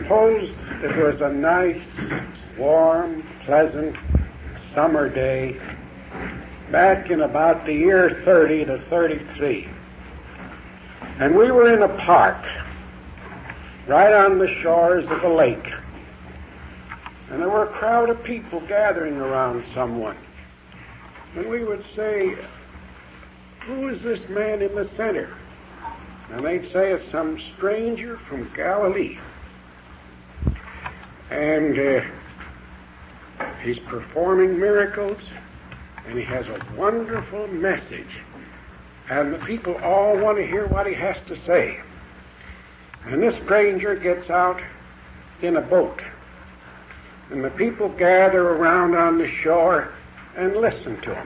Suppose it was a nice, warm, pleasant summer day back in about the year 30 to 33. And we were in a park right on the shores of a lake. And there were a crowd of people gathering around someone. And we would say, "Who is this man in the center?" And they'd say, "It's some stranger from Galilee. And he's performing miracles, and he has a wonderful message. And the people all want to hear what he has to say." And this stranger gets out in a boat. And the people gather around on the shore and listen to him.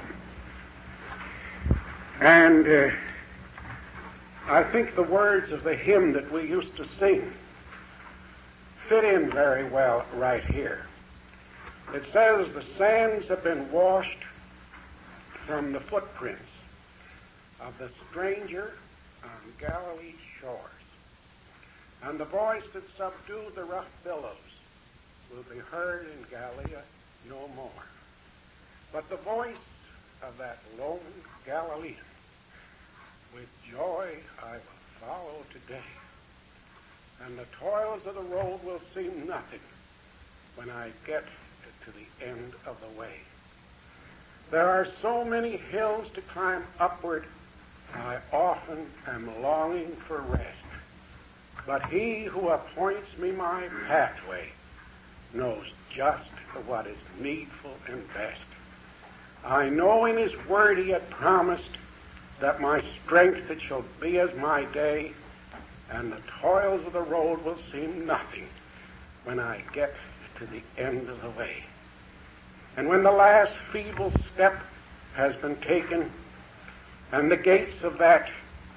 And I think the words of the hymn that we used to sing fit in very well right here. It says, "The sands have been washed from the footprints of the stranger on Galilee's shores. And the voice that subdued the rough billows will be heard in Galilee no more. But the voice of that lone Galilean, with joy I will follow today. And the toils of the road will seem nothing when I get to the end of the way. There are so many hills to climb upward, I often am longing for rest. But he who appoints me my pathway knows just what is needful and best. I know in his word he had promised that my strength it shall be as my day, and the toils of the road will seem nothing when I get to the end of the way. And when the last feeble step has been taken, and the gates of that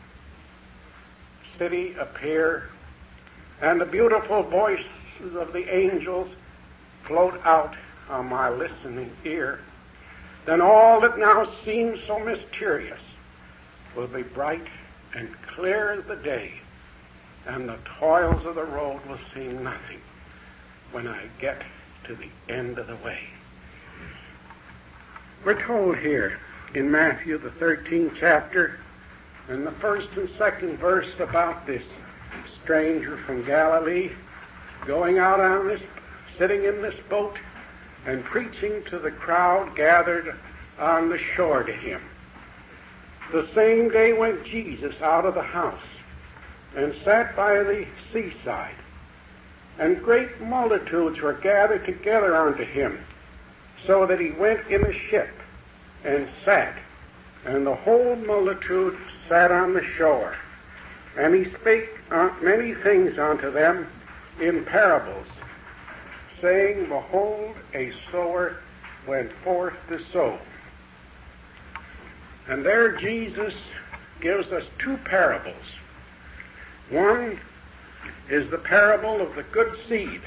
city appear, and the beautiful voices of the angels float out on my listening ear, then all that now seems so mysterious will be bright and clear as the day, and the toils of the road will seem nothing when I get to the end of the way." We're told here in Matthew, the 13th chapter, in the first and second verse about this stranger from Galilee going out on this, sitting in this boat and preaching to the crowd gathered on the shore to him. The same day went Jesus out of the house and sat by the seaside, and great multitudes were gathered together unto him, so that he went in a ship and sat, and the whole multitude sat on the shore. And he spake many things unto them in parables, saying, Behold, a sower went forth to sow. And there Jesus gives us two parables. One is the parable of the good seed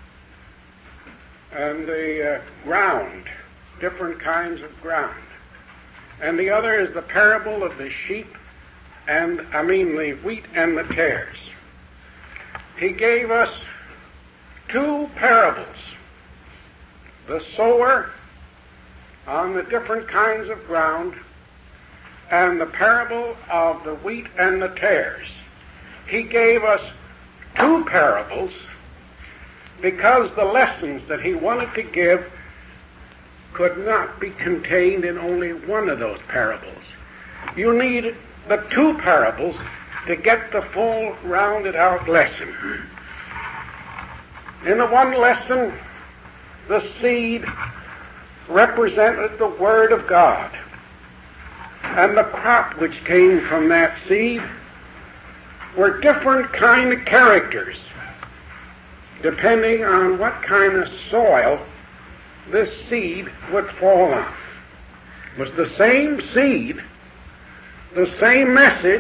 and the ground, different kinds of ground. And the other is the parable of the sheep the wheat and the tares. He gave us two parables. The sower on the different kinds of ground, and the parable of the wheat and the tares. He gave us two parables because the lessons that he wanted to give could not be contained in only one of those parables. You need the two parables to get the full rounded out lesson. In the one lesson, the seed represented the Word of God, and the crop which came from that seed were different kind of characters, depending on what kind of soil this seed would fall on. It was the same seed, the same message,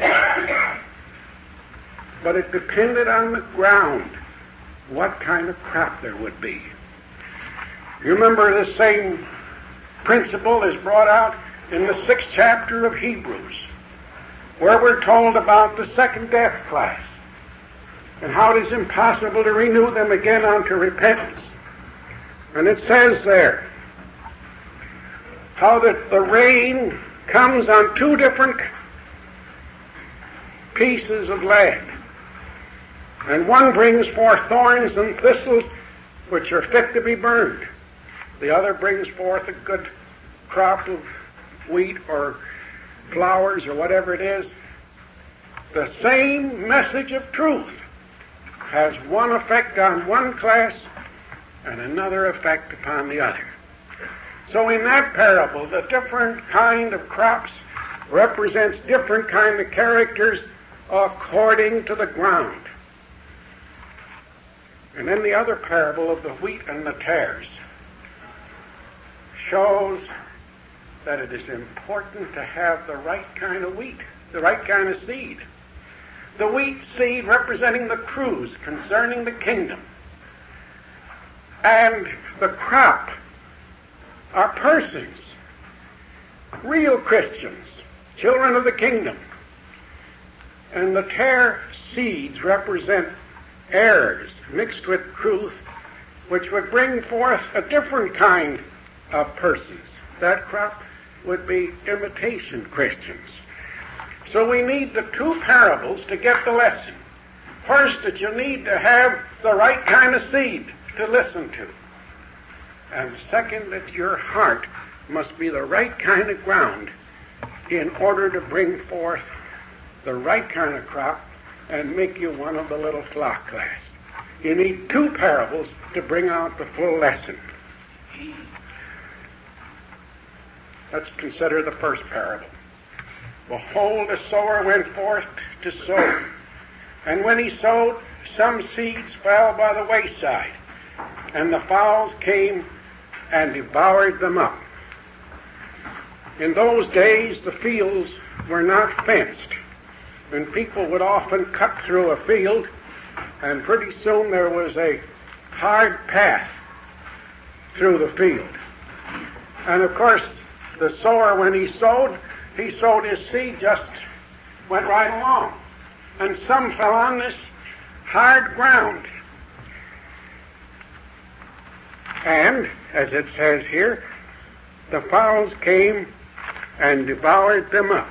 but it depended on the ground, what kind of crop there would be. You remember the same principle is brought out in the 6th chapter of Hebrews, where we're told about the second death class. and how it is impossible to renew them again unto repentance. And it says there how that the rain comes on two different pieces of land. And one brings forth thorns and thistles, which are fit to be burned. The other brings forth a good crop of wheat or flowers or whatever it is. The same message of truth has one effect on one class and another effect upon the other. So in that parable, the different kind of crops represents different kind of characters according to the ground. And then the other parable of the wheat and the tares shows that it is important to have the right kind of wheat, the right kind of seed. The wheat seed representing the truths concerning the kingdom. And the crop are persons, real Christians, children of the kingdom. And the tare seeds represent errors mixed with truth, which would bring forth a different kind of persons. That crop would be imitation Christians. So we need the two parables to get the lesson. First, that you need to have the right kind of seed to listen to. And second, that your heart must be the right kind of ground in order to bring forth the right kind of crop and make you one of the little flock class. You need two parables to bring out the full lesson. Let's consider the first parable. Behold, a sower went forth to sow. And when he sowed, some seeds fell by the wayside, and the fowls came and devoured them up. In those days, the fields were not fenced, and people would often cut through a field, and pretty soon there was a hard path through the field. And of course, the sower, when he sowed his seed, just went right along. And some fell on this hard ground. And, as it says here, the fowls came and devoured them up.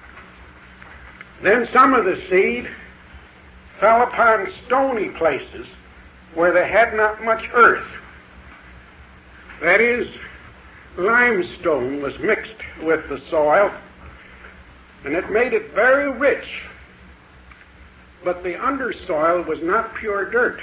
Then some of the seed fell upon stony places where they had not much earth. That is, limestone was mixed with the soil, and it made it very rich. But the undersoil was not pure dirt.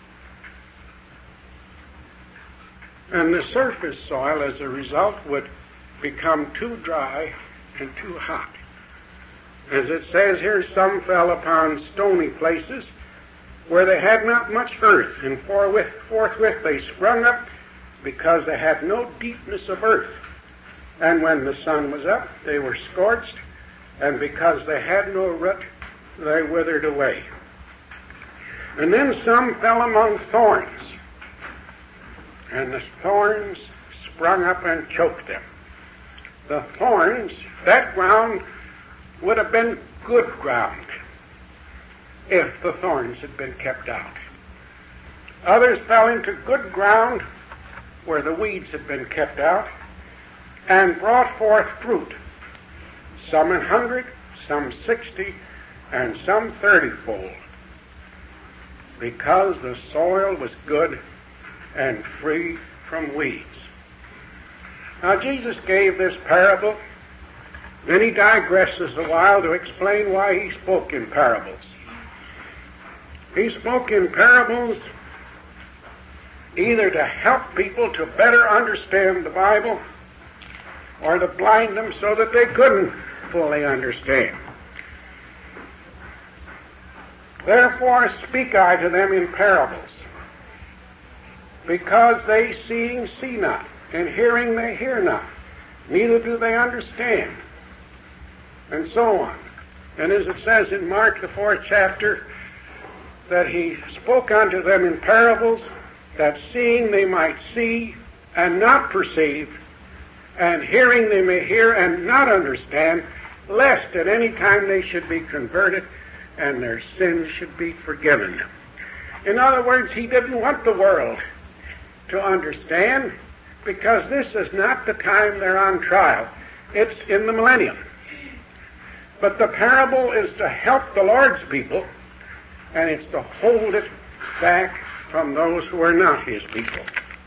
And the surface soil, as a result, would become too dry and too hot. As it says here, some fell upon stony places where they had not much earth, and forthwith they sprung up because they had no deepness of earth. And when the sun was up, they were scorched, and because they had no root, they withered away. And then some fell among thorns, and the thorns sprung up and choked them. The thorns, that ground would have been good ground if the thorns had been kept out. Others fell into good ground where the weeds had been kept out and brought forth fruit, some 100, some 60, and some 30-fold, because the soil was good and free from weeds. Now, Jesus gave this parable, then he digresses a while to explain why he spoke in parables. He spoke in parables either to help people to better understand the Bible or to blind them so that they couldn't fully understand. Therefore speak I to them in parables, because they seeing see not, and hearing they hear not, neither do they understand, and so on. And as it says in Mark, the 4th chapter, that he spoke unto them in parables, that seeing they might see and not perceive, and hearing they may hear and not understand, lest at any time they should be converted and their sins should be forgiven them. In other words, he didn't want the world to understand, because this is not the time they're on trial. It's in the millennium. But the parable is to help the Lord's people, and it's to hold it back from those who are not his people.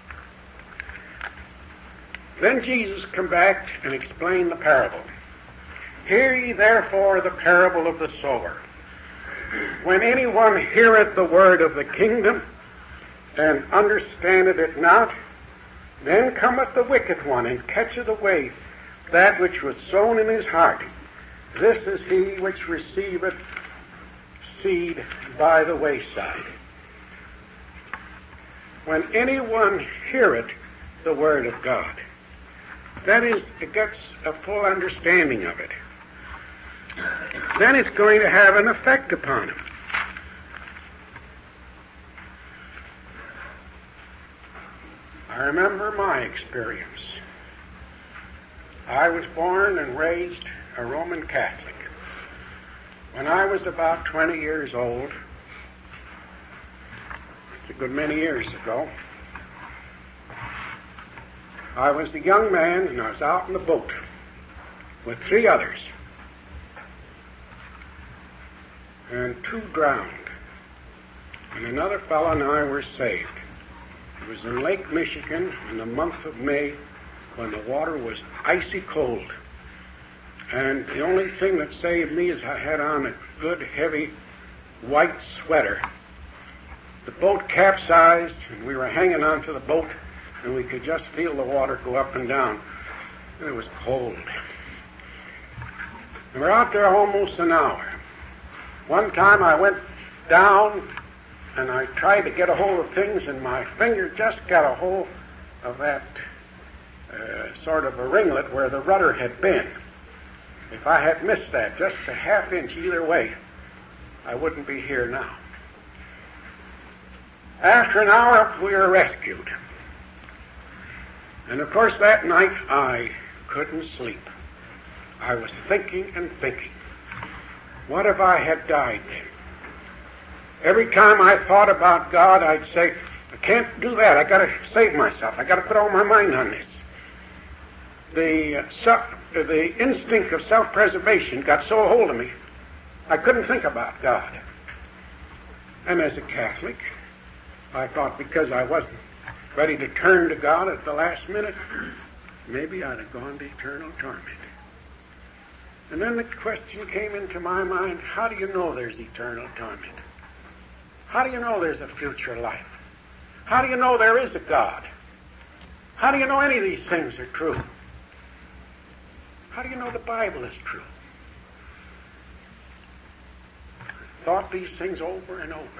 Then Jesus come back and explained the parable. Hear ye therefore the parable of the sower. When anyone heareth the word of the kingdom, and understandeth it not, then cometh the wicked one, and catcheth away that which was sown in his heart. This is he which receiveth seed by the wayside. When anyone heareth the word of God, that is, it gets a full understanding of it, then it's going to have an effect upon him. I remember my experience. I was born and raised a Roman Catholic. When I was about 20 years old, it's a good many years ago, I was a young man and I was out in the boat with 3 others. And 2 drowned. And another fellow and I were saved. It was in Lake Michigan in the month of May, when the water was icy cold. And the only thing that saved me is I had on a good heavy white sweater. The boat capsized and we were hanging onto the boat, and we could just feel the water go up and down. And it was cold. And we're out there almost an hour. One time I went down and I tried to get a hold of things, and my finger just got a hold of that sort of a ringlet where the rudder had been. If I had missed that just a half inch either way, I wouldn't be here now. After an hour, we were rescued. And of course that night I couldn't sleep. I was thinking and thinking. What if I had died then? Every time I thought about God, I'd say, I can't do that. I got to save myself. I got to put all my mind on this. The instinct of self-preservation got so hold of me, I couldn't think about God. And as a Catholic, I thought because I wasn't ready to turn to God at the last minute, maybe I'd have gone to eternal torment. And then the question came into my mind, how do you know there's eternal torment? How do you know there's a future life? How do you know there is a God? How do you know any of these things are true? How do you know the Bible is true? I thought these things over and over.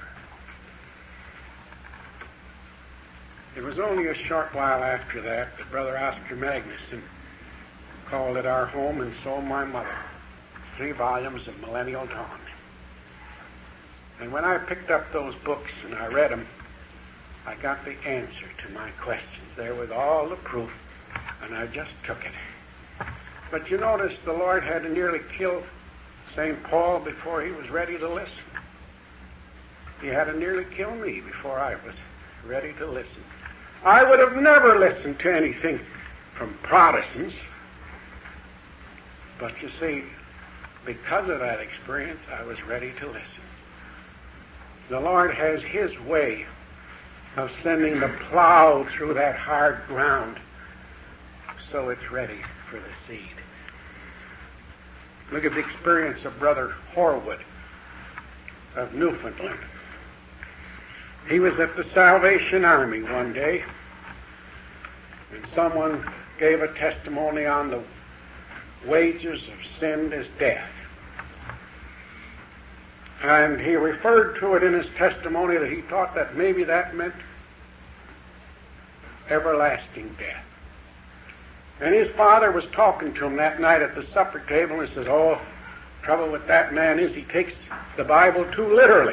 It was only a short while after that Brother Oscar Magnuson called at our home and sold my mother 3 volumes of Millennial Dawn. And when I picked up those books and I read them, I got the answer to my questions there with all the proof, and I just took it. But you notice the Lord had to nearly kill St. Paul before he was ready to listen. He had to nearly kill me before I was ready to listen. I would have never listened to anything from Protestants. But you see, because of that experience, I was ready to listen. The Lord has his way of sending the plow through that hard ground so it's ready for the seed. Look at the experience of Brother Horwood of Newfoundland. He was at the Salvation Army one day, and someone gave a testimony on the wages of sin is death. And he referred to it in his testimony that he thought that maybe that meant everlasting death. And his father was talking to him that night at the supper table and says, oh, trouble with that man is he takes the Bible too literally.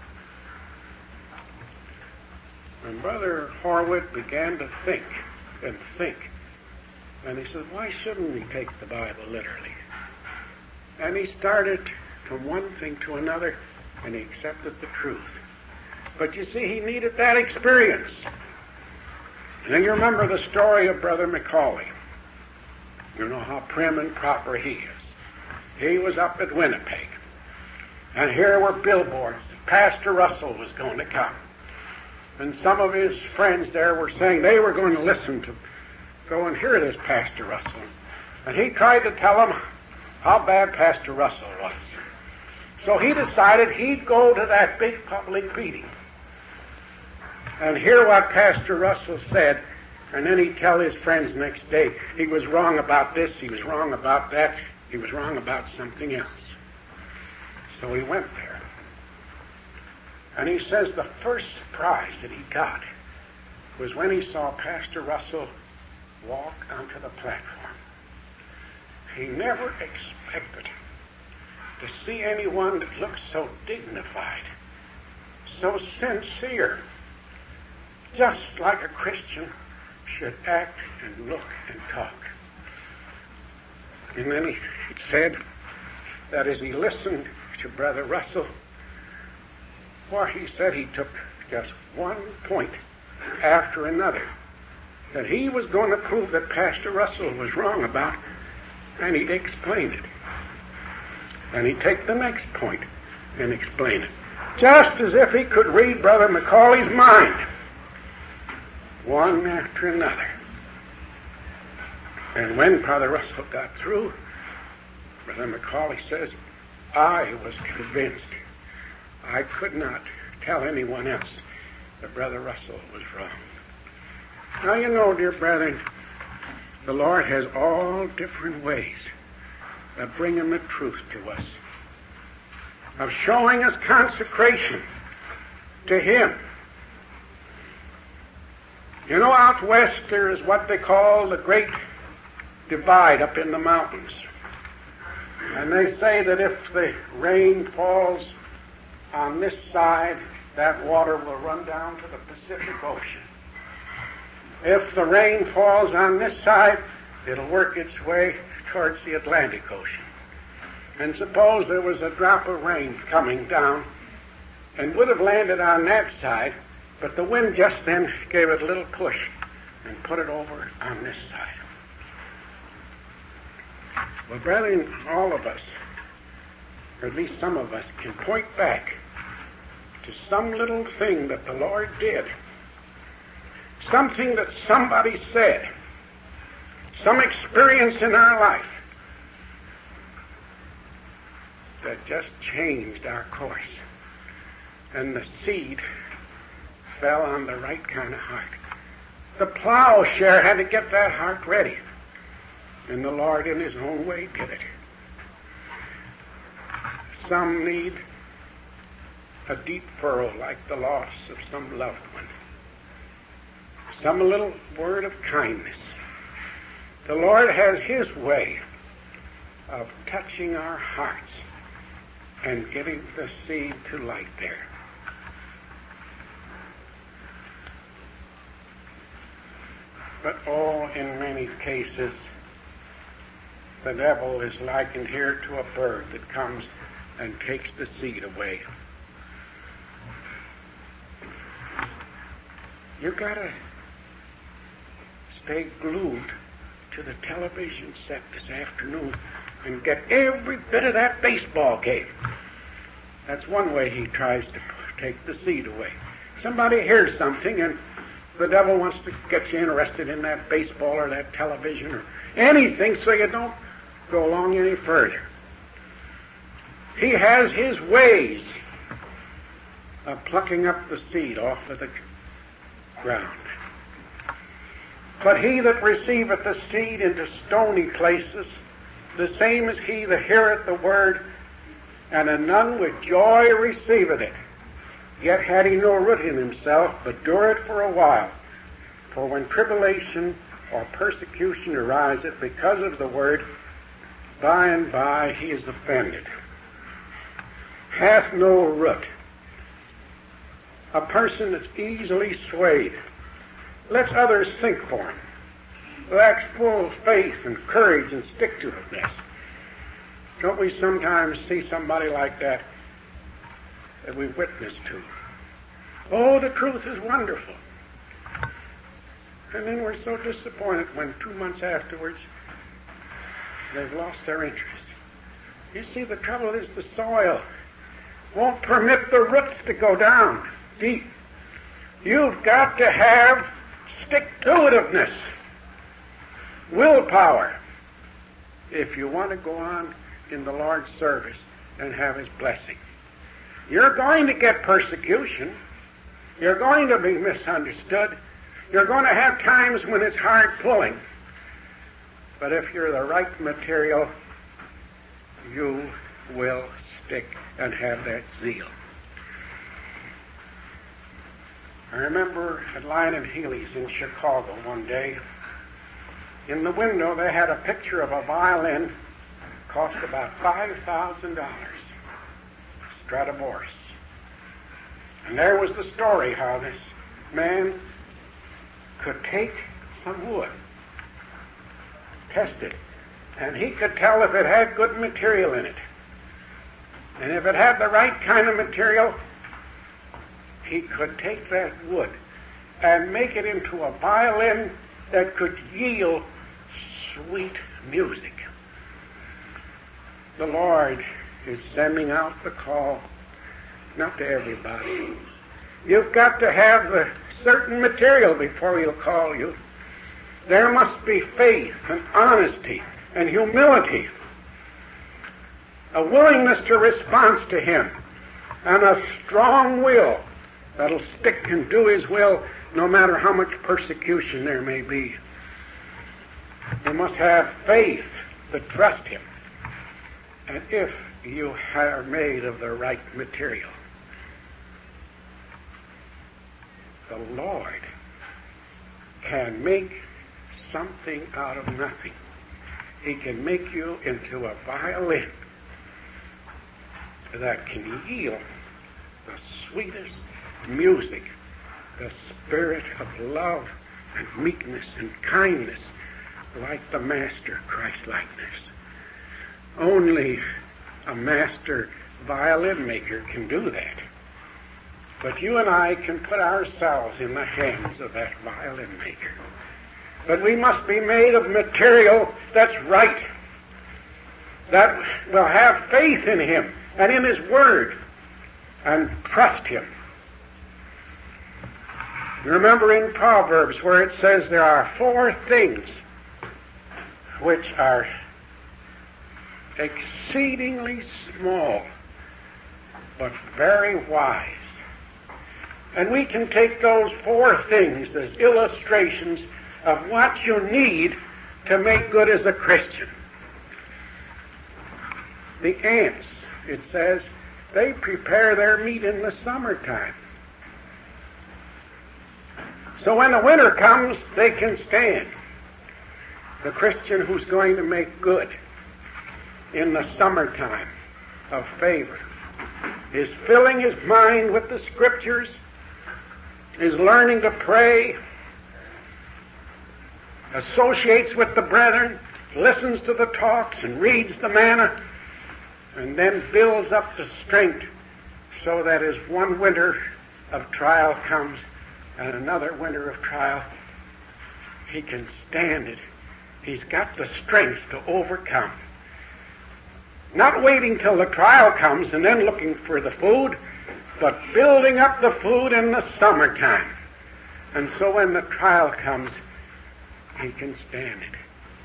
And Brother Horwood began to think and think. And he said, why shouldn't we take the Bible literally? And he started from one thing to another, and he accepted the truth. But you see, he needed that experience. And you remember the story of Brother Macaulay. You know how prim and proper he is. He was up at Winnipeg, and here were billboards. Pastor Russell was going to come. And some of his friends there were saying they were going to go and hear this Pastor Russell. And he tried to tell them how bad Pastor Russell was. So he decided he'd go to that big public meeting and hear what Pastor Russell said, and then he'd tell his friends next day he was wrong about this, he was wrong about that, he was wrong about something else. So he went there. And he says the first surprise that he got was when he saw Pastor Russell walk onto the platform. He never expected to see anyone that looked so dignified, so sincere, just like a Christian should act and look and talk. And then he said that as he listened to Brother Russell, he said he took just one point after another that he was going to prove that Pastor Russell was wrong about, and he'd explain it. And he'd take the next point and explain it, just as if he could read Brother Macaulay's mind, one after another. And when Brother Russell got through, Brother Macaulay says, I was convinced. I could not tell anyone else that Brother Russell was wrong. Now, you know, dear brethren, the Lord has all different ways of bringing the truth to us, of showing us consecration to Him. You know, out west there is what they call the Great Divide up in the mountains. And they say that if the rain falls on this side, that water will run down to the Pacific Ocean. If the rain falls on this side, it'll work its way towards the Atlantic Ocean. And suppose there was a drop of rain coming down and would have landed on that side, but the wind just then gave it a little push and put it over on this side. Well, brethren, all of us, or at least some of us, can point back to some little thing that the Lord did, something that somebody said, some experience in our life that just changed our course. And the seed fell on the right kind of heart. The plowshare had to get that heart ready. And the Lord in His own way did it. Some need a deep furrow like the loss of some loved one. Some a little word of kindness. The Lord has His way of touching our hearts and getting the seed to light there. But in many cases, the devil is likened here to a bird that comes and takes the seed away. You've got to stay glued to the television set this afternoon and get every bit of that baseball game. That's one way he tries to take the seed away. Somebody hears something and the devil wants to get you interested in that baseball or that television or anything so you don't go along any further. He has his ways of plucking up the seed off of the ground. But he that receiveth the seed into stony places, the same as he that heareth the word, and anon with joy receiveth it. Yet had he no root in himself, but dureth for a while. For when tribulation or persecution ariseth because of the word, by and by he is offended. Hath no root. A person that's easily swayed. Lets others think for him. Lacks full faith and courage and stick-to-itiveness. Don't we sometimes see somebody like that we witness to? Oh, the truth is wonderful. And then we're so disappointed when 2 months afterwards they've lost their interest. You see, the trouble is the soil won't permit the roots to go down deep. You've got to have stick-to-itiveness, willpower, if you want to go on in the Lord's service and have His blessing. You're going to get persecution. You're going to be misunderstood. You're going to have times when it's hard pulling. But if you're the right material, you will stick and have that zeal. I remember at Lyon & Healy's in Chicago one day, in the window they had a picture of a violin, cost about $5,000, Stradivarius. And there was the story how this man could take some wood, test it, and he could tell if it had good material in it. And if it had the right kind of material, he could take that wood and make it into a violin that could yield sweet music. The Lord is sending out the call, not to everybody. You've got to have a certain material before He'll call you. There must be faith and honesty and humility, a willingness to respond to Him, and a strong will that'll stick and do His will no matter how much persecution there may be. You must have faith to trust Him. And if you are made of the right material, the Lord can make something out of nothing. He can make you into a violin that can yield the sweetest music, the spirit of love and meekness and kindness, like the Master Christ-likeness. Only a master violin maker can do that. But you and I can put ourselves in the hands of that violin maker. But we must be made of material that's right, that will have faith in Him and in His Word, and trust Him. You remember in Proverbs where it says there are 4 things which are exceedingly small but very wise. And we can take those 4 things as illustrations of what you need to make good as a Christian. The ants, it says, they prepare their meat in the summertime. So when the winter comes, they can stand. The Christian who's going to make good in the summertime of favor is filling his mind with the Scriptures, is learning to pray, associates with the brethren, listens to the talks and reads the manna, and then builds up the strength so that as one winter of trial comes and another winter of trial, he can stand it. He's got the strength to overcome. Not waiting till the trial comes and then looking for the food, but building up the food in the summertime. And so when the trial comes, he can stand it.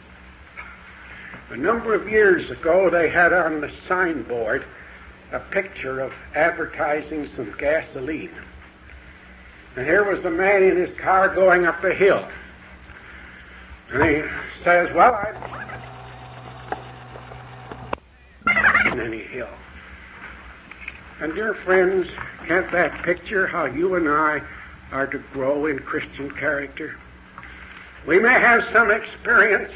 A number of years ago, they had on the signboard a picture of advertising some gasoline. And here was a man in his car going up a hill. And he says, well, I'm any hill. And dear friends, can't that picture how you and I are to grow in Christian character? We may have some experience,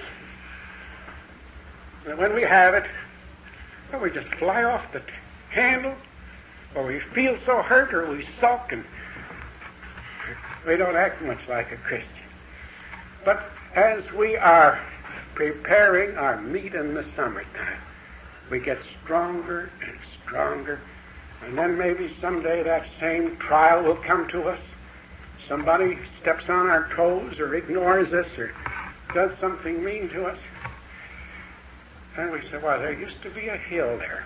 and when we have it, well, we just fly off the handle, or we feel so hurt, or we sulk, and we don't act much like a Christian. But as we are preparing our meat in the summertime, we get stronger and stronger, and then maybe someday that same trial will come to us. Somebody steps on our toes or ignores us or does something mean to us. And we say, well, there used to be a hill there.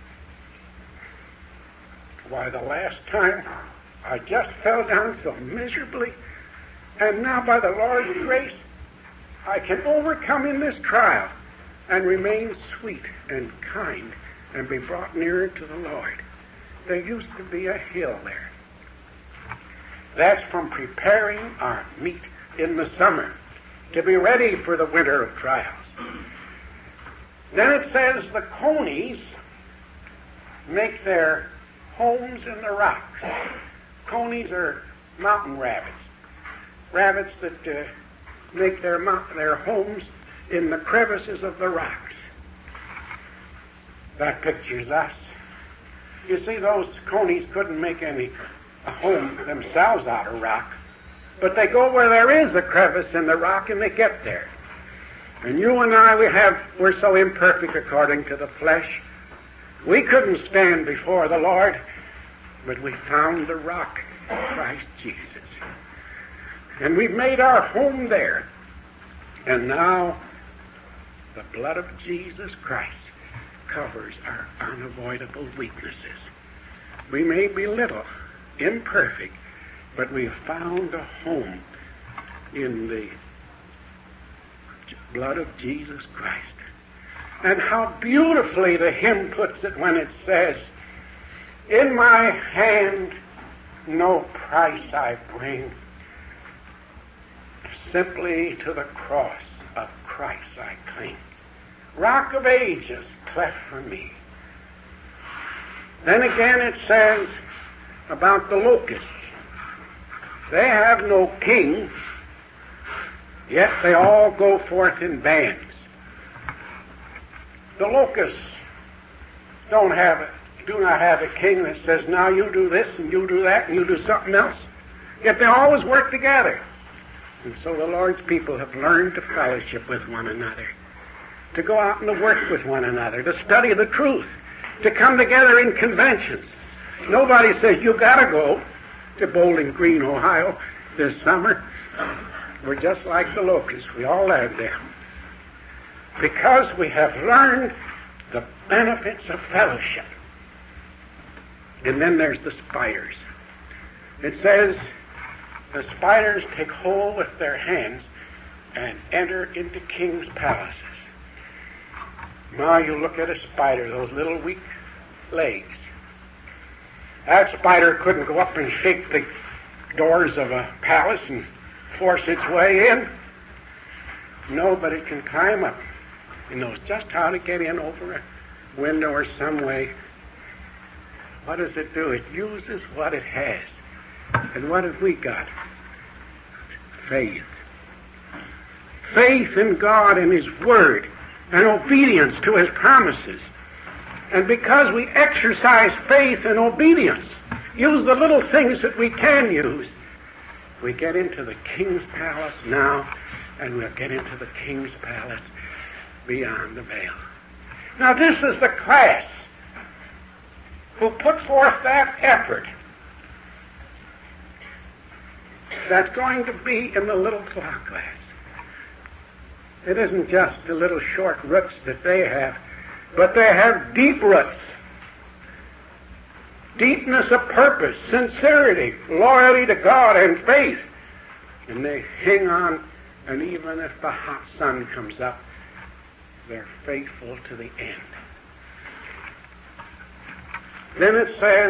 Why, the last time I just fell down so miserably, and now by the Lord's grace, I can overcome in this trial and remain sweet and kind and be brought nearer to the Lord. There used to be a hill there. That's from preparing our meat in the summer to be ready for the winter of trials. Then it says the conies make their homes in the rocks. Conies are mountain rabbits. Rabbits that make their homes in the crevices of the rocks. That pictures us. You see, those conies couldn't make a home themselves out of rock, but they go where there is a crevice in the rock and they get there. And you and I, we're so imperfect according to the flesh. We couldn't stand before the Lord, but we found the rock, Christ Jesus. And we've made our home there. And now the blood of Jesus Christ covers our unavoidable weaknesses. We may be little, imperfect, but we've found a home in the blood of Jesus Christ. And how beautifully the hymn puts it when it says, in my hand no price I bring, simply to the cross of Christ I cling. Rock of ages, cleft for me. Then again it says about the locusts. They have no king, yet they all go forth in bands. The locusts do not have a king that says, now you do this and you do that and you do something else. Yet they always work together. And so the Lord's people have learned to fellowship with one another, to go out and to work with one another, to study the truth, to come together in conventions. Nobody says, you got to go to Bowling Green, Ohio this summer. We're just like the locusts. We all have them. Because we have learned the benefits of fellowship. And then there's the spiders. It says, the spiders take hold with their hands and enter into kings' palaces. Now you look at a spider, those little weak legs. That spider couldn't go up and shake the doors of a palace and force its way in. No, but it can climb up. It knows just how to get in over a window or some way. What does it do? It uses what it has. And what have we got? Faith. Faith in God and His Word, and obedience to His promises. And because we exercise faith and obedience, use the little things that we can use, we get into the king's palace now, and we'll get into the king's palace beyond the veil. Now this is the class who put forth that effort that's going to be in the little clock class. It isn't just the little short roots that they have, but they have deep roots. Deepness of purpose, sincerity, loyalty to God, and faith. And they hang on, and even if the hot sun comes up, they're faithful to the end. Then it says,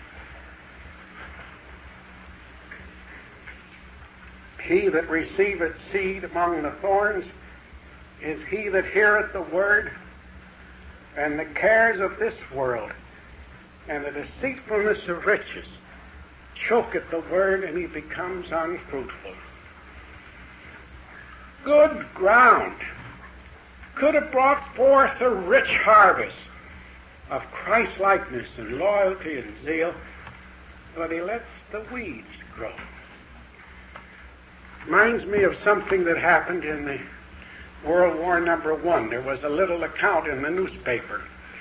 he that receiveth seed among the thorns is he that heareth the word, and the cares of this world and the deceitfulness of riches choketh the word, and he becomes unfruitful. Good ground could have brought forth a rich harvest of Christ-likeness and loyalty and zeal, but he lets the weeds grow. Reminds me of something that happened in the World War I. There was a little account in the newspaper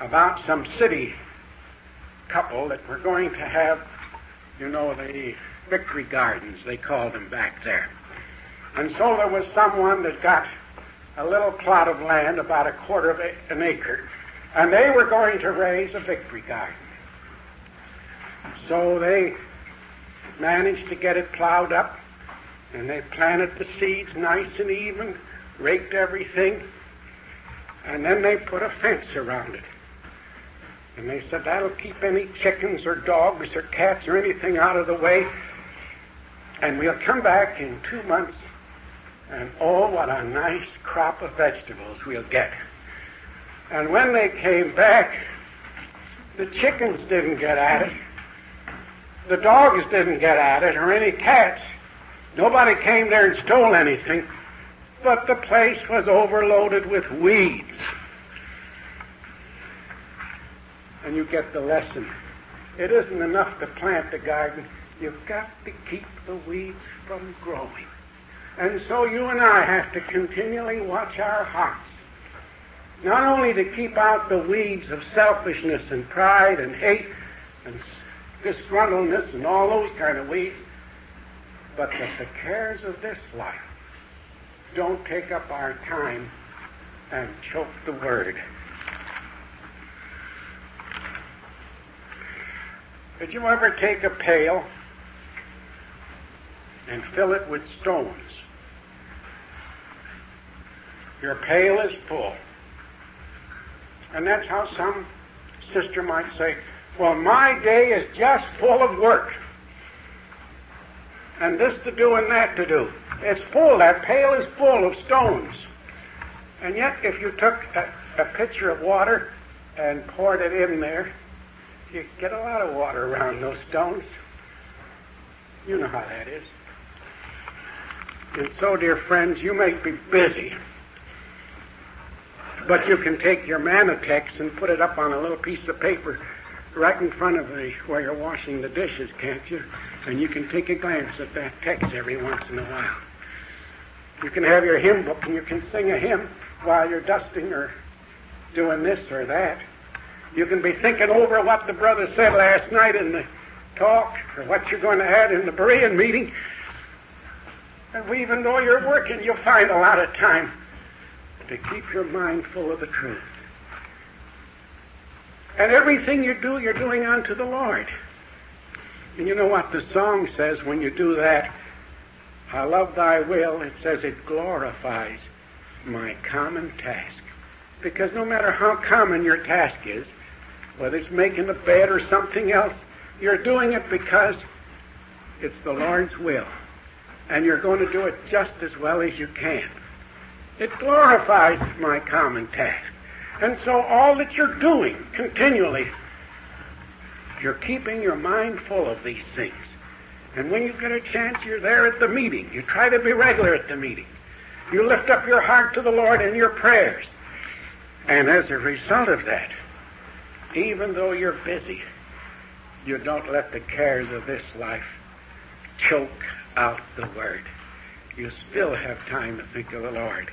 about some city couple that were going to have, the Victory Gardens, they called them back there. And so there was someone that got a little plot of land, about a quarter of an acre, and they were going to raise a Victory Garden. So they managed to get it plowed up, and they planted the seeds nice and even, raked everything, and then they put a fence around it. And they said that'll keep any chickens or dogs or cats or anything out of the way, and we'll come back in 2 months, and oh, what a nice crop of vegetables we'll get. And when they came back, the chickens didn't get at it. The dogs didn't get at it, or any cats. Nobody came there and stole anything, but the place was overloaded with weeds. And you get the lesson. It isn't enough to plant the garden. You've got to keep the weeds from growing. And so you and I have to continually watch our hearts. Not only to keep out the weeds of selfishness and pride and hate and disgruntledness and all those kind of weeds, but that the cares of this life don't take up our time and choke the Word. Did you ever take a pail and fill it with stones? Your pail is full. And that's how some sister might say, well, my day is just full of work. And this to do and that to do. It's full. That pail is full of stones. And yet, if you took a pitcher of water and poured it in there, you get a lot of water around those stones. You know how that is. And so, dear friends, you may be busy, but you can take your Manotex and put it up on a little piece of paper right in front of where you're washing the dishes, can't you? And you can take a glance at that text every once in a while. You can have your hymn book and you can sing a hymn while you're dusting or doing this or that. You can be thinking over what the brother said last night in the talk or what you're going to add in the Berean meeting. And even though you're working, you'll find a lot of time to keep your mind full of the truth. And everything you do, you're doing unto the Lord. And you know what the song says when you do that? I love thy will. It says it glorifies my common task. Because no matter how common your task is, whether it's making a bed or something else, you're doing it because it's the Lord's will. And you're going to do it just as well as you can. It glorifies my common task. And so all that you're doing continually, you're keeping your mind full of these things. And when you get a chance, you're there at the meeting. You try to be regular at the meeting. You lift up your heart to the Lord in your prayers. And as a result of that, even though you're busy, you don't let the cares of this life choke out the Word. You still have time to think of the Lord.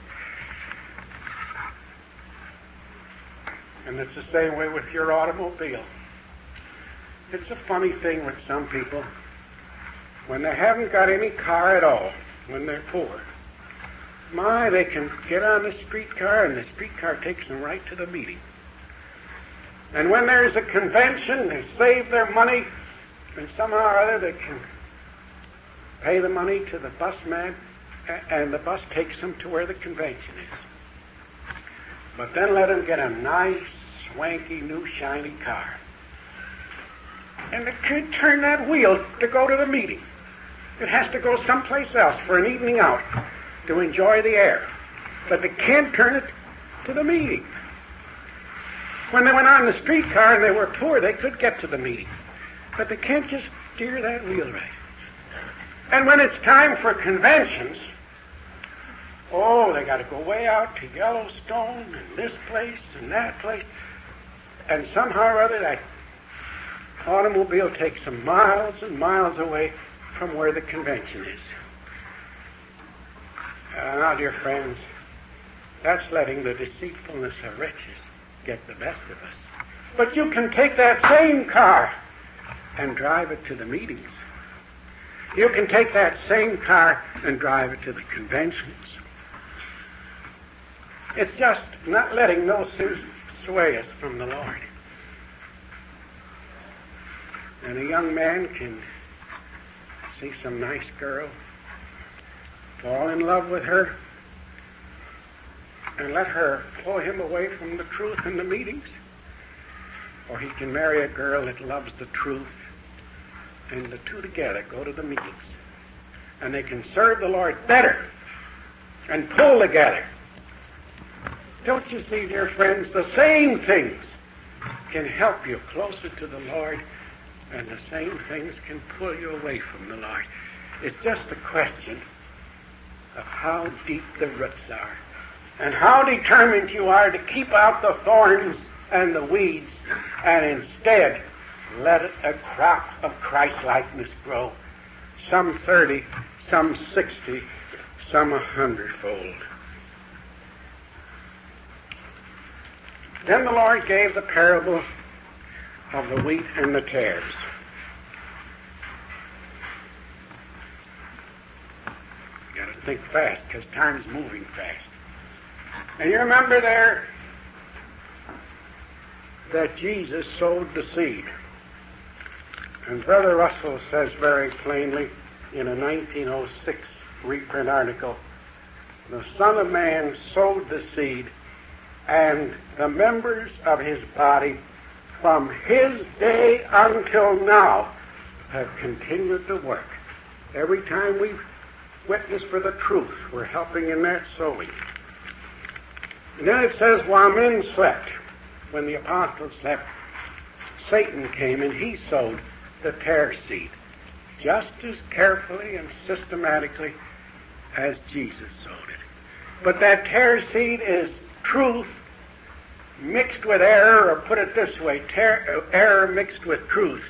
And it's the same way with your automobile. It's a funny thing with some people. When they haven't got any car at all, when they're poor, they can get on the streetcar, and the streetcar takes them right to the meeting. And when there's a convention, they save their money, and somehow or other they can pay the money to the bus man, and the bus takes them to where the convention is. But then let them get a nice, swanky, new, shiny car. And they can't turn that wheel to go to the meeting. It has to go someplace else for an evening out to enjoy the air. But they can't turn it to the meeting. When they went on the streetcar and they were poor, they could get to the meeting. But they can't just steer that wheel right. And when it's time for conventions, they got to go way out to Yellowstone and this place and that place. And somehow or other, that automobile takes them miles and miles away from where the convention is. Now, dear friends, that's letting the deceitfulness of riches get the best of us. But you can take that same car and drive it to the meetings. You can take that same car and drive it to the conventions. It's just not letting no sin sway us from the Lord. And a young man can see some nice girl, fall in love with her, and let her pull him away from the truth in the meetings. Or he can marry a girl that loves the truth, and the two together go to the meetings. And they can serve the Lord better and pull together. Don't you see, dear friends, the same things can help you closer to the Lord, and the same things can pull you away from the Lord. It's just a question of how deep the roots are and how determined you are to keep out the thorns and the weeds and instead let a crop of Christ-likeness grow, some 30, some 60, some 100-fold. Then the Lord gave the parable of the wheat and the tares. You got to think fast, because time's moving fast. And you remember there that Jesus sowed the seed. And Brother Russell says very plainly in a 1906 reprint article, the Son of Man sowed the seed, and the members of his body from his day until now have continued to work. Every time we witness for the truth, we're helping in that sowing. And then it says, while men slept, when the apostles slept, Satan came and he sowed the tare seed, just as carefully and systematically as Jesus sowed it. But that tare seed is truth mixed with error, or put it this way, error mixed with truth.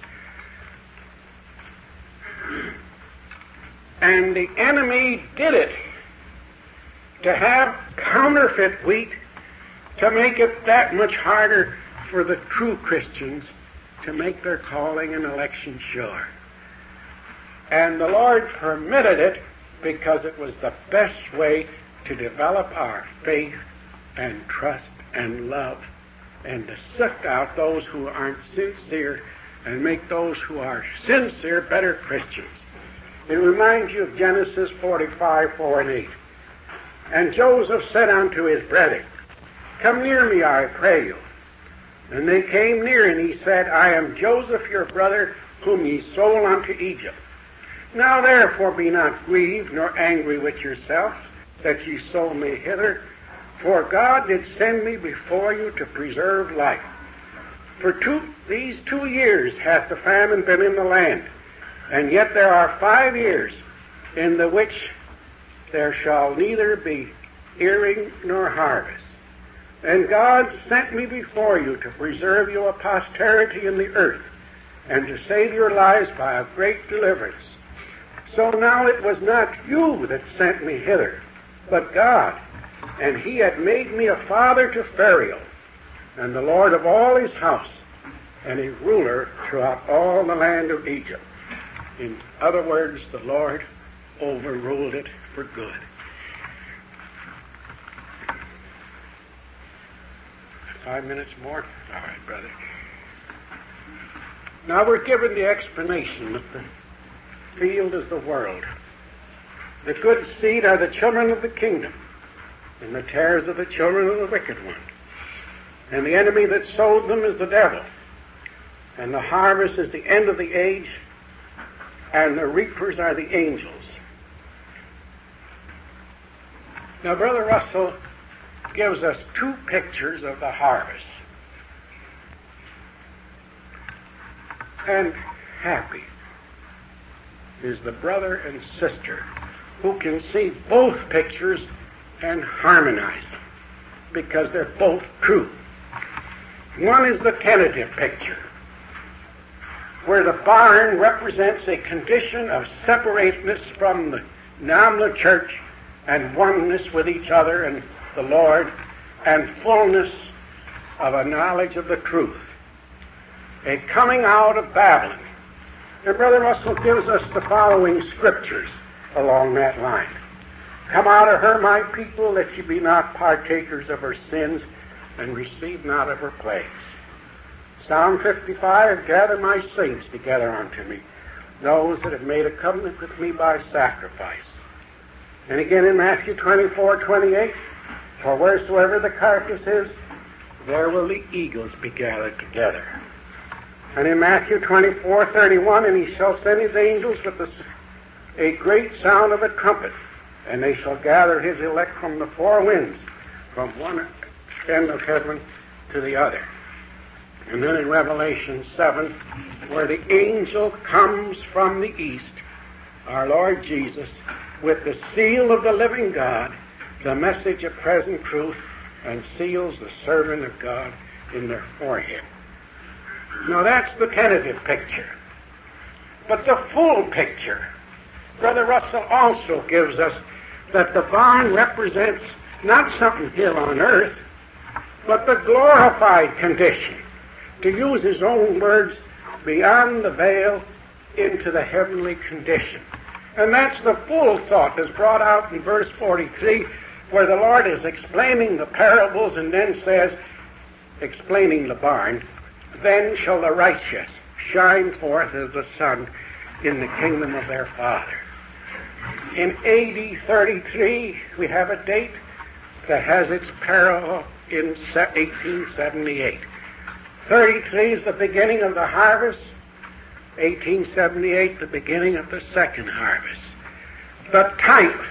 And the enemy did it to have counterfeit wheat to make it that much harder for the true Christians to make their calling and election sure. And the Lord permitted it because it was the best way to develop our faith and trust and love, and to sift out those who aren't sincere and make those who are sincere better Christians. It reminds you of Genesis 45, 4 and 8. And Joseph said unto his brethren, come near me, I pray you. And they came near, and he said, I am Joseph your brother, whom ye sold unto Egypt. Now therefore be not grieved, nor angry with yourselves, that ye sold me hither. For God did send me before you to preserve life. For these 2 years hath the famine been in the land, and yet there are 5 years in the which there shall neither be earing nor harvest. And God sent me before you to preserve you a posterity in the earth, and to save your lives by a great deliverance. So now it was not you that sent me hither, but God. And he had made me a father to Pharaoh, and the Lord of all his house, and a ruler throughout all the land of Egypt. In other words, the Lord overruled it for good. Five minutes more? All right, brother. Now we're given the explanation that the field is the world. The good seed are the children of the kingdom, and the tares are the children of the wicked one. And the enemy that sowed them is the devil. And the harvest is the end of the age, and the reapers are the angels. Now, Brother Russell gives us 2 pictures of the harvest. And happy is the brother and sister who can see both pictures and harmonize them, because they're both true. One is the tentative picture, where the barn represents a condition of separateness from the nominal church and oneness with each other and the Lord, and fullness of a knowledge of the truth. a coming out of Babylon. And Brother Russell gives us the following scriptures along that line. Come out of her, my people, that ye be not partakers of her sins, and receive not of her plagues. Psalm 55, gather my saints together unto me, those that have made a covenant with me by sacrifice. And again in Matthew 24:28, for wheresoever the carcass is, there will the eagles be gathered together. And in Matthew 24:31, and he shall send his angels with a great sound of a trumpet, and they shall gather his elect from the four winds, from one end of heaven to the other. And then in Revelation 7, where the angel comes from the east, our Lord Jesus, with the seal of the living God, the message of present truth, and seals the servant of God in their forehead. Now that's the tentative picture. But the full picture, Brother Russell also gives us that the barn represents not something here on earth, but the glorified condition. To use his own words, beyond the veil into the heavenly condition. And that's the full thought that's brought out in verse 43, where the Lord is explaining the parables and then says, explaining the barn, then shall the righteous shine forth as the sun in the kingdom of their Father. In AD 33, we have a date that has its parallel in 1878. 33 is the beginning of the harvest. 1878, the beginning of the second harvest. The type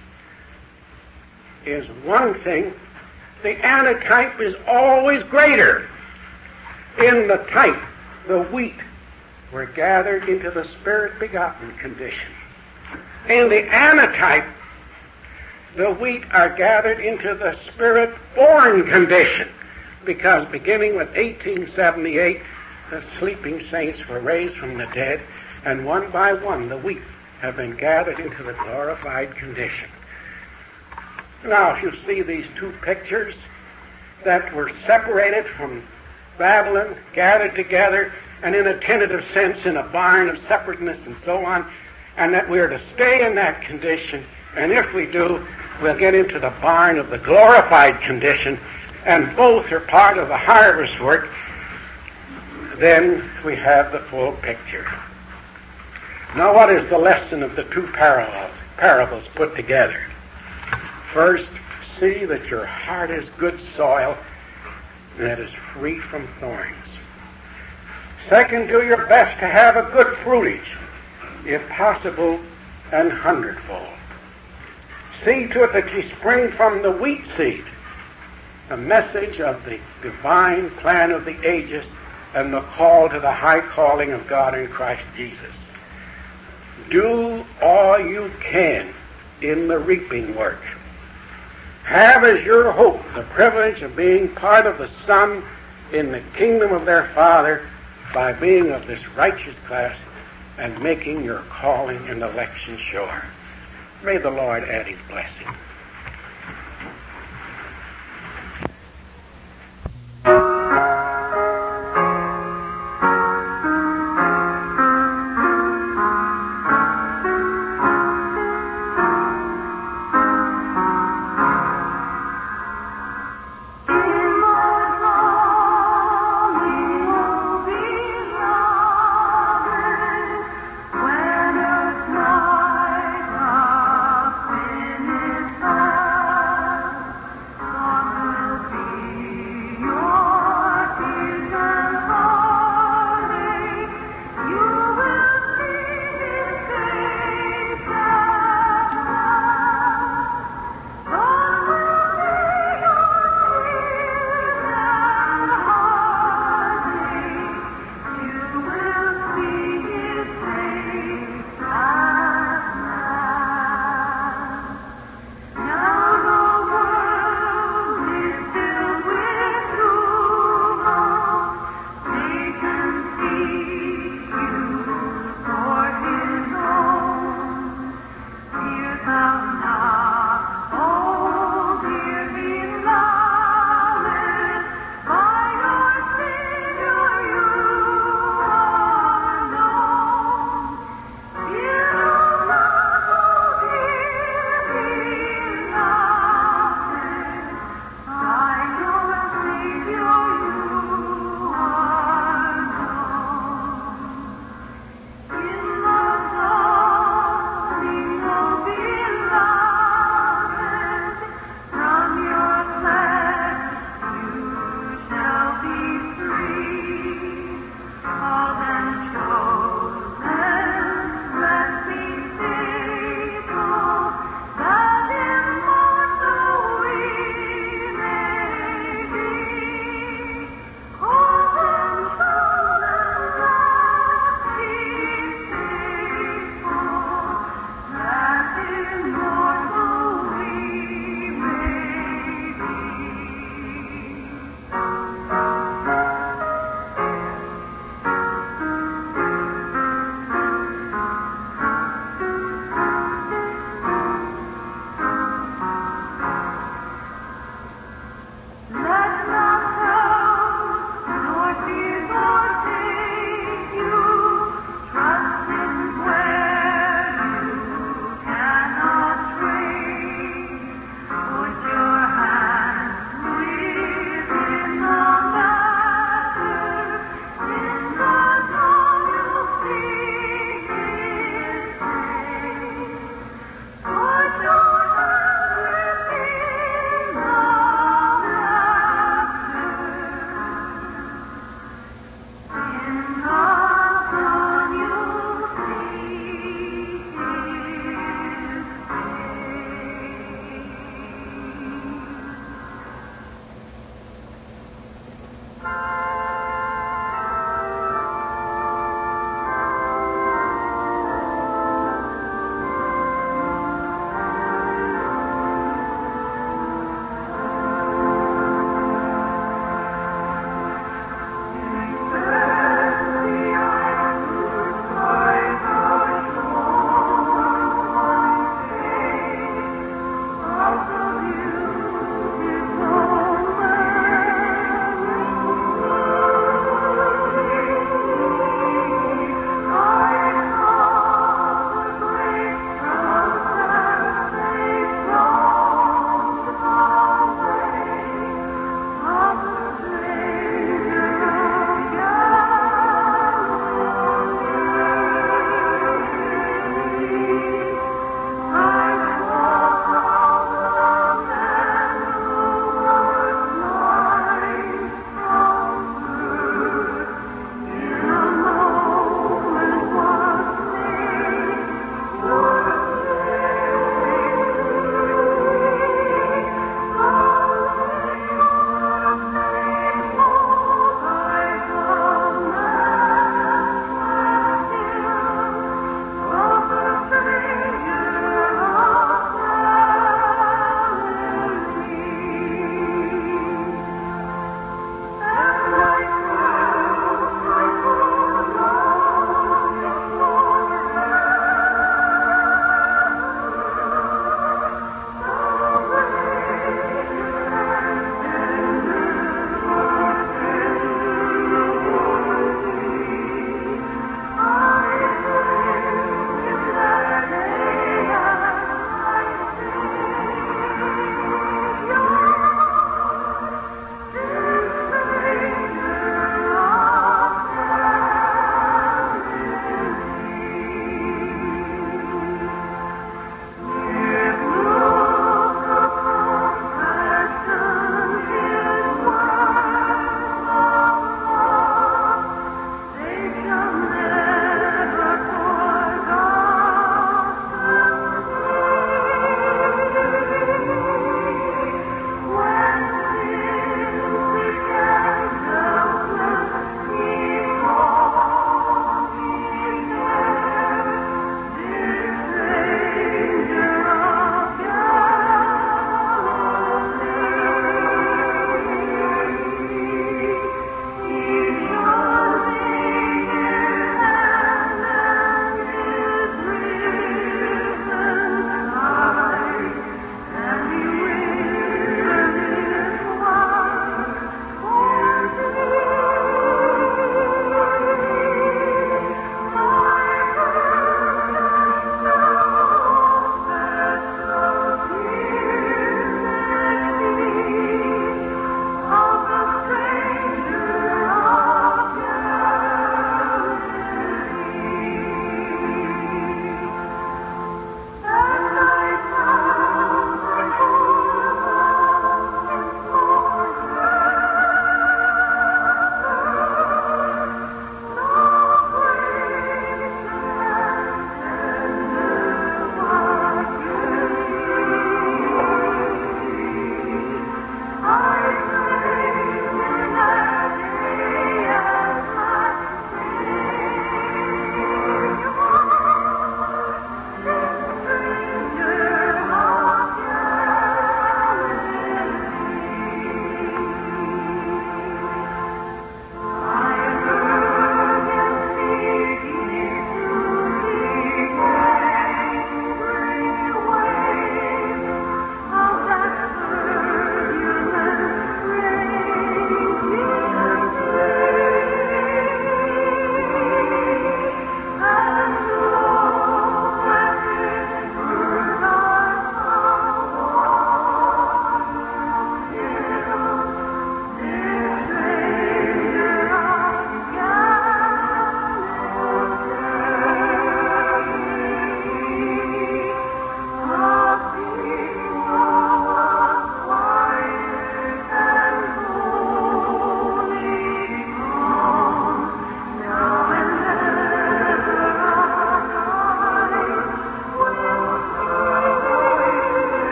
is one thing. The antitype is always greater. In the type, the wheat were gathered into the Spirit-begotten condition. In the antitype, the wheat are gathered into the Spirit-born condition. Because beginning with 1878, the sleeping saints were raised from the dead, and one by one the wheat have been gathered into the glorified condition. Now, if you see these two pictures that were separated from Babylon, gathered together, and in a tentative sense in a barn of separateness and so on, and that we're to stay in that condition, and if we do, we'll get into the barn of the glorified condition, and both are part of the harvest work, then we have the full picture. Now, what is the lesson of the two parables put together? First, see that your heart is good soil that is free from thorns. Second, do your best to have a good fruitage, if possible, and hundredfold. See to it that ye spring from the wheat seed, the message of the divine plan of the ages and the call to the high calling of God in Christ Jesus. Do all you can in the reaping work. Have as your hope the privilege of being part of the Son in the kingdom of their Father by being of this righteous class and making your calling and election sure. May the Lord add his blessing.